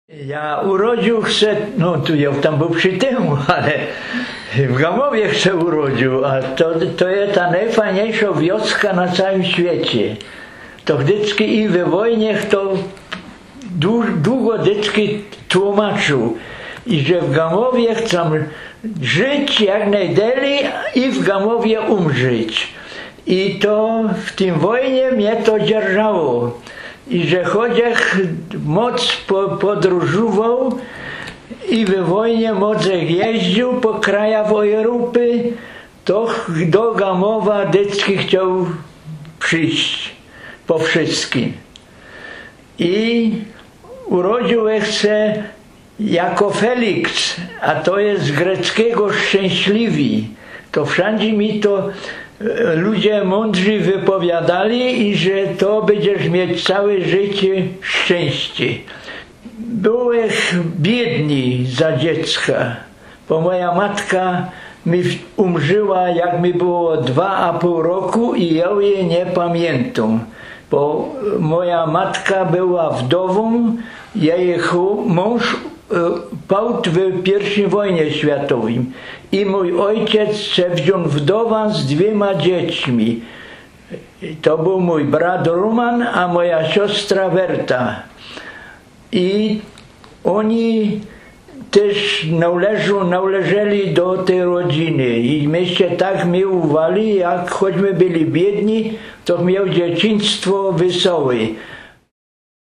Ja urodził chcę, no tu ja tam był przy tym, ale w Gamowie chcę urodził, a to jest ta najfajniejsza wioska na całym świecie. To wdycky i we wojnie to długo dycky tłumaczył, i że w Gamowie chcą żyć jak najdalej i w Gamowie umrzeć. I to w tym wojnie mnie to dzierżało. I że chociaż moc podróżował i we wojnie mocek jeździł po krajach Europy, to do Gamowa dycky chciał przyjść po wszystkim. I urodził się jako Felix, a to jest z greckiego szczęśliwi. To wszędzie mi to ludzie mądrzy wypowiadali, i że to będziesz mieć całe życie szczęście. Byłeś biedny za dziecka, bo moja matka mi umrzyła, jak mi było 2,5 roku, i ja jej nie pamiętam. Bo moja matka była wdową, jej mąż padł w I wojnie światowej. I mój ojciec się wziął wdową z 2 dziećmi. To był mój brat Roman, a moja siostra Werta. I oni też należeli do tej rodziny. I my się tak miłowali, jak choćby byli biedni, to miał dzieciństwo wesołe.